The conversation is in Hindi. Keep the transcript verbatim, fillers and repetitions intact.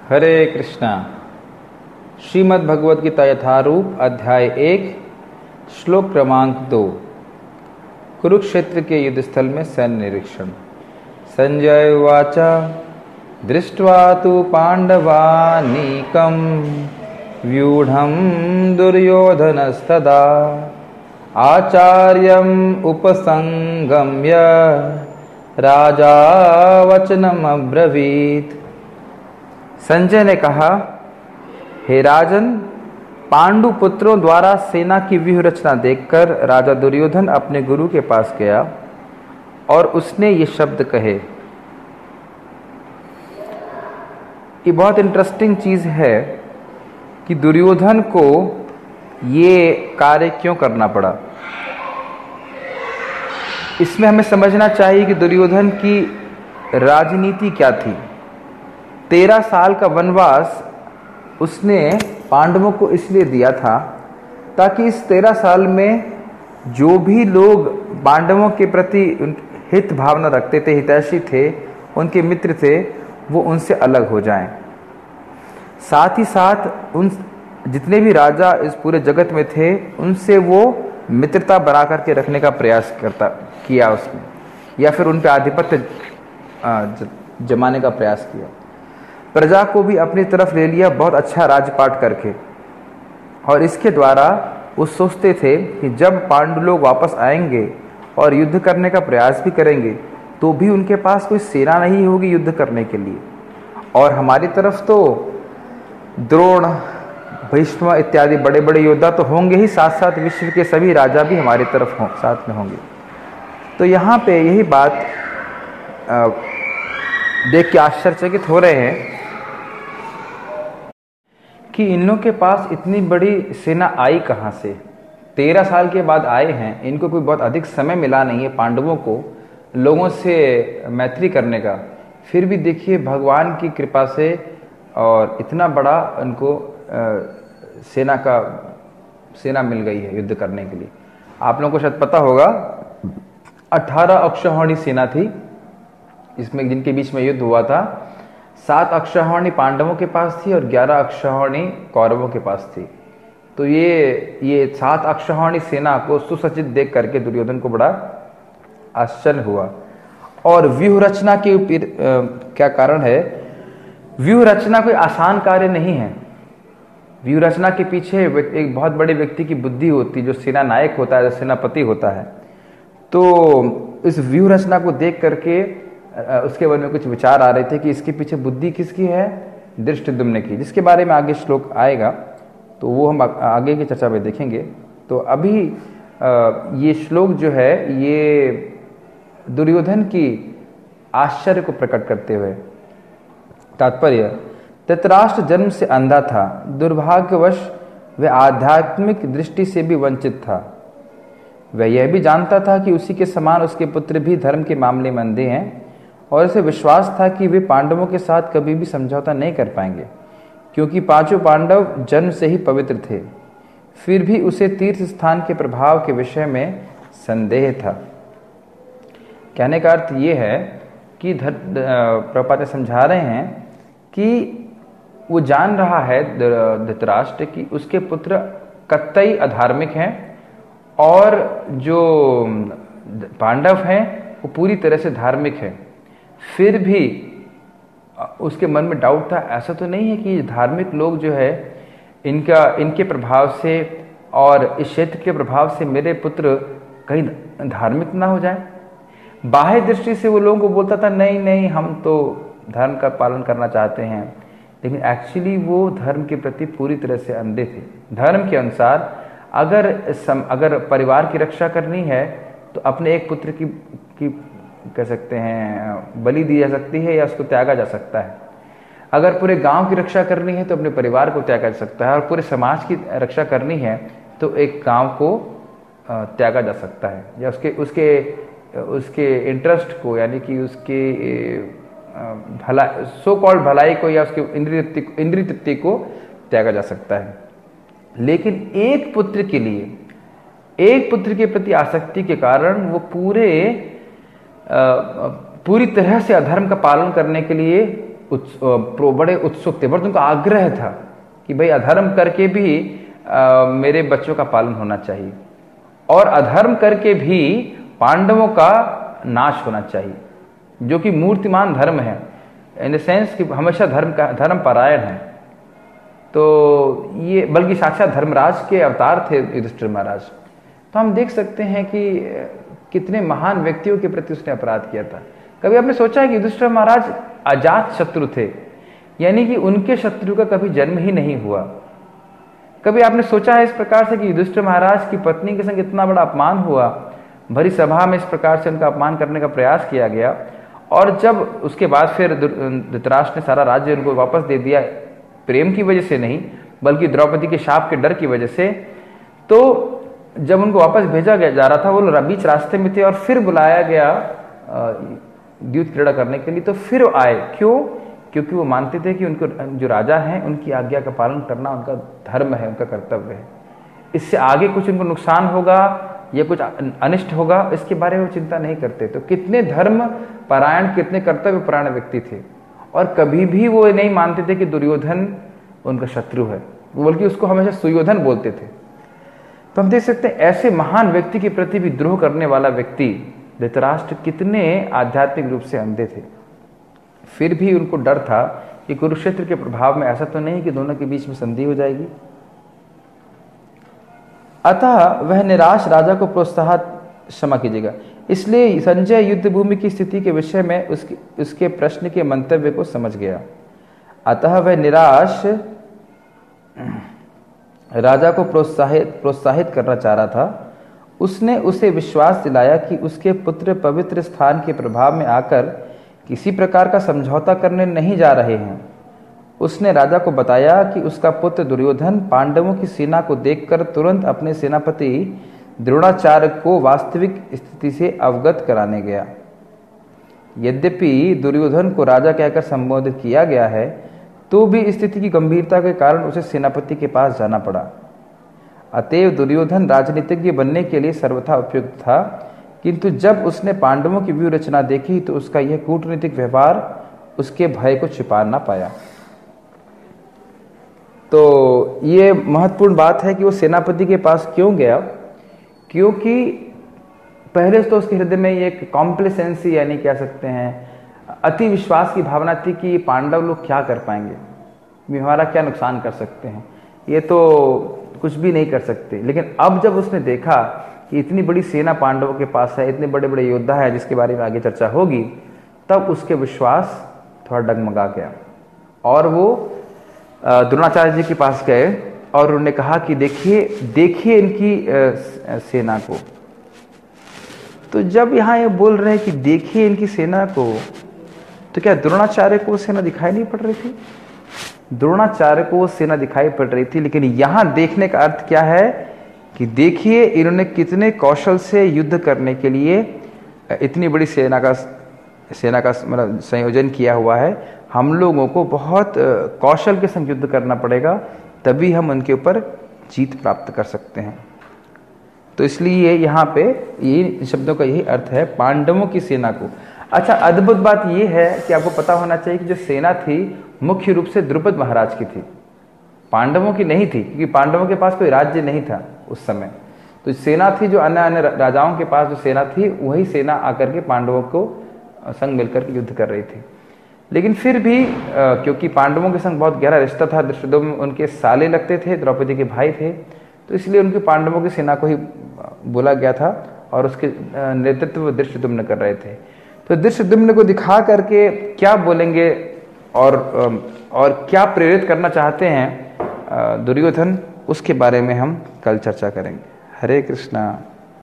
हरे कृष्णा। श्रीमद् भगवद गीता यथारूप अध्याय एक श्लोक क्रमांक दो। कुरुक्षेत्र के युद्ध स्थल में सैन्य निरीक्षण। संजय उवाच दृष्ट्वा तु पांडवानीकं व्यूढ़ं दुर्योधनस्तदा आचार्यम् उपसंगम्य राजा वचनम् अब्रवीत्। संजय ने कहा, हे राजन, पांडु पुत्रों द्वारा सेना की व्यूह रचना देखकर राजा दुर्योधन अपने गुरु के पास गया और उसने ये शब्द कहे। ये बहुत इंटरेस्टिंग चीज है कि दुर्योधन को ये कार्य क्यों करना पड़ा। इसमें हमें समझना चाहिए कि दुर्योधन की राजनीति क्या थी। तेरह साल का वनवास उसने पांडवों को इसलिए दिया था ताकि इस तेरह साल में जो भी लोग पांडवों के प्रति हित भावना रखते थे, हितैषी थे, उनके मित्र थे, वो उनसे अलग हो जाएं। साथ ही साथ उन जितने भी राजा इस पूरे जगत में थे उनसे वो मित्रता बना करके रखने का प्रयास करता किया उसने, या फिर उन पर आधिपत्य जमाने का प्रयास किया। प्रजा को भी अपनी तरफ ले लिया बहुत अच्छा राजपाट करके, और इसके द्वारा वो सोचते थे कि जब पांडु लोग वापस आएंगे और युद्ध करने का प्रयास भी करेंगे तो भी उनके पास कोई सेना नहीं होगी युद्ध करने के लिए, और हमारी तरफ तो द्रोण, भीष्म इत्यादि बड़े बड़े योद्धा तो होंगे ही, साथ साथ विश्व के सभी राजा भी हमारी तरफ हों, साथ में होंगे। तो यहाँ पे यही बात आ, देख के आश्चर्यचकित हो रहे हैं कि इन लोगों के पास इतनी बड़ी सेना आई कहाँ से। तेरह साल के बाद आए हैं, इनको कोई बहुत अधिक समय मिला नहीं है पांडवों को लोगों से मैत्री करने का, फिर भी देखिए भगवान की कृपा से और इतना बड़ा उनको आ, सेना का सेना मिल गई है युद्ध करने के लिए। आप लोगों को शायद पता होगा अठारह अक्षौहिणी सेना थी इसमें, जिनके बीच में युद्ध हुआ था। सात अक्षौहिणी पांडवों के पास थी और ग्यारह अक्षौहिणी कौरवों के पास थी। तो ये ये सात अक्षौहिणी सेना को सुसज्जित देख करके दुर्योधन को बड़ा आश्चर्य हुआ। और व्यूह रचना के क्या कारण है? व्यूह रचना कोई आसान कार्य नहीं है। व्यूह रचना के पीछे एक बहुत बड़े व्यक्ति की बुद्धि होती है, जो सेना नायक होता है, जो सेनापति होता है। तो इस व्यूह रचना को देख करके उसके बारे में कुछ विचार आ रहे थे कि इसके पीछे बुद्धि किसकी है? धृष्टद्युम्न की, जिसके बारे में आगे श्लोक आएगा, तो वो हम आगे की चर्चा में देखेंगे। तो अभी ये श्लोक जो है ये दुर्योधन की आश्चर्य को प्रकट करते हुए। तात्पर्य, धृतराष्ट्र जन्म से अंधा था, दुर्भाग्यवश वह आध्यात्मिक दृष्टि से भी वंचित था। वह यह भी जानता था कि उसी के समान उसके पुत्र भी धर्म के मामले में अंधे हैं, और इसे विश्वास था कि वे पांडवों के साथ कभी भी समझौता नहीं कर पाएंगे, क्योंकि पांचों पांडव जन्म से ही पवित्र थे। फिर भी उसे तीर्थ स्थान के प्रभाव के विषय में संदेह था। कहने का अर्थ ये है कि प्रभुपाद समझा रहे हैं कि वो जान रहा है धृतराष्ट्र कि उसके पुत्र कतई अधार्मिक हैं, और जो पांडव हैं वो पूरी तरह से धार्मिक है। फिर भी उसके मन में डाउट था, ऐसा तो नहीं है कि धार्मिक लोग जो है इनका इनके प्रभाव से और इस क्षेत्र के प्रभाव से मेरे पुत्र कहीं धार्मिक ना हो जाए। बाह्य दृष्टि से वो लोगों को बोलता था, नहीं नहीं हम तो धर्म का पालन करना चाहते हैं, लेकिन एक्चुअली वो धर्म के प्रति पूरी तरह से अंधे थे। धर्म के अनुसार अगर सम, अगर परिवार की रक्षा करनी है तो अपने एक पुत्र की, की कह सकते हैं बलि दी जा सकती है या उसको त्यागा जा सकता है। अगर पूरे गांव की रक्षा करनी है तो अपने परिवार को त्यागा जा सकता है, और पूरे समाज की रक्षा करनी है तो एक गांव को त्यागा जा सकता है, या उसके उसके उसके इंटरेस्ट को, यानी कि उसके भला सो कॉल्ड भलाई को या उसके इंद्रिय तृप्ति इंद्रिय तृप्ति को त्यागा जा सकता है। लेकिन एक पुत्र के लिए, एक पुत्र के प्रति आसक्ति के कारण वो पूरे पूरी तरह से अधर्म का पालन करने के लिए उत्स, बड़े उत्सुक थे, बट उनका आग्रह था कि भाई अधर्म करके भी आ, मेरे बच्चों का पालन होना चाहिए और अधर्म करके भी पांडवों का नाश होना चाहिए, जो कि मूर्तिमान धर्म है, इन द सेंस कि हमेशा धर्म का धर्म परायण है। तो ये बल्कि साक्षात धर्मराज के अवतार थे युधिष्ठिर महाराज। तो हम देख सकते हैं कि कितने महान व्यक्तियों के प्रति उसने अपराध किया था। कभी आपने सोचा है कि युधिष्ठिर महाराज अजात शत्रु थे, यानी कि उनके शत्रु का कभी जन्म ही नहीं हुआ। कभी आपने सोचा है इस प्रकार से कि युधिष्ठिर महाराज की पत्नी के संग इतना बड़ा अपमान हुआ, भरी सभा में इस प्रकार से उनका अपमान करने का प्रयास किया गया, और जब उसके बाद फिर धृतराष्ट्र ने सारा राज्य उनको वापस दे दिया, प्रेम की वजह से नहीं बल्कि द्रौपदी के शाप के डर की वजह से। तो जब उनको वापस भेजा गया जा रहा था, वो बीच रास्ते में थे और फिर बुलाया गया द्यूत क्रीड़ा करने के लिए, तो फिर आए। क्यों? क्योंकि वो मानते थे कि उनको जो राजा हैं उनकी आज्ञा का पालन करना उनका धर्म है, उनका कर्तव्य है। इससे आगे कुछ उनको नुकसान होगा या कुछ अनिष्ट होगा, इसके बारे में वो चिंता नहीं करते। तो कितने धर्म परायण, कितने कर्तव्य परायण व्यक्ति थे, और कभी भी वो नहीं मानते थे कि दुर्योधन उनका शत्रु है, बल्कि उसको हमेशा सुयोधन बोलते थे। तो हम देख सकते हैं ऐसे महान व्यक्ति के प्रति विद्रोह करने वाला व्यक्ति धृतराष्ट्र कितने आध्यात्मिक रूप से अंधे थे। फिर भी उनको डर था कि कुरुक्षेत्र के प्रभाव में ऐसा तो नहीं कि दोनों के बीच में संधि हो जाएगी। अतः वह निराश राजा को प्रोत्साहन, क्षमा कीजिएगा, इसलिए संजय युद्ध भूमि की स्थिति के विषय में उसके उसके प्रश्न के मंतव्य को समझ गया। अतः वह निराश राजा को प्रोत्साहित प्रोत्साहित करना चाह रहा था। उसने उसे विश्वास दिलाया कि उसके पुत्र पवित्र स्थान के प्रभाव में आकर किसी प्रकार का समझौता करने नहीं जा रहे हैं। उसने राजा को बताया कि उसका पुत्र दुर्योधन पांडवों की सेना को देखकर तुरंत अपने सेनापति द्रोणाचार्य को वास्तविक स्थिति से अवगत कराने गया। यद्यपि दुर्योधन को राजा कहकर संबोधित किया गया है, तो भी स्थिति की गंभीरता के कारण उसे सेनापति के पास जाना पड़ा। अतएव दुर्योधन राजनीतिज्ञ बनने के लिए सर्वथा उपयुक्त था, किंतु जब उसने पांडवों की व्यूह रचना देखी तो उसका यह कूटनीतिक व्यवहार उसके भय को छिपा ना पाया। तो ये महत्वपूर्ण बात है कि वो सेनापति के पास क्यों गया, क्योंकि पहले तो उसके हृदय में ये एक कॉम्प्लेसेंसी, यानी कह सकते हैं अति विश्वास की भावना थी कि पांडव लोग क्या कर पाएंगे, हमारा क्या नुकसान कर सकते हैं, ये तो कुछ भी नहीं कर सकते। लेकिन अब जब उसने देखा कि इतनी बड़ी सेना पांडवों के पास है, इतने बड़े बड़े योद्धा है जिसके बारे में आगे चर्चा होगी, तब उसके विश्वास थोड़ा डगमगा गया और वो द्रोणाचार्य जी के पास गए और उन्होंने कहा कि देखिए देखिए इनकी सेना को। तो जब यहाँ ये बोल रहे हैं कि देखिए इनकी सेना को, तो क्या द्रोणाचार्य को वो सेना दिखाई नहीं पड़ रही थी? द्रोणाचार्य को वो सेना दिखाई पड़ रही थी, लेकिन यहाँ देखने का अर्थ क्या है कि देखिए इन्होंने कितने कौशल से युद्ध करने के लिए इतनी बड़ी सेना का सेना का मतलब संयोजन किया हुआ है। हम लोगों को बहुत कौशल के संग युद्ध करना पड़ेगा, तभी हम उनके ऊपर जीत प्राप्त कर सकते हैं। तो इसलिए यहाँ पे ये शब्दों का यही अर्थ है, पांडवों की सेना को। अच्छा, अद्भुत बात ये है कि आपको पता होना चाहिए कि जो सेना थी मुख्य रूप से द्रुपद महाराज की थी, पांडवों की नहीं थी, क्योंकि पांडवों के पास कोई राज्य नहीं था उस समय। तो सेना थी जो अन्य अन्य राजाओं के पास जो सेना थी, वही सेना आकर के पांडवों को संग मिलकर के युद्ध कर रही थी। लेकिन फिर भी क्योंकि पांडवों के संग बहुत गहरा रिश्ता था, धृष्टद्युम्न उनके साले लगते थे, द्रौपदी के भाई थे, तो इसलिए उनके पांडवों की सेना को ही बोला गया था और उसके नेतृत्व धृष्टद्युम्न कर रहे थे। तो धृष्टद्युम्न को दिखा करके क्या बोलेंगे और और क्या प्रेरित करना चाहते हैं दुर्योधन, उसके बारे में हम कल चर्चा करेंगे। हरे कृष्णा।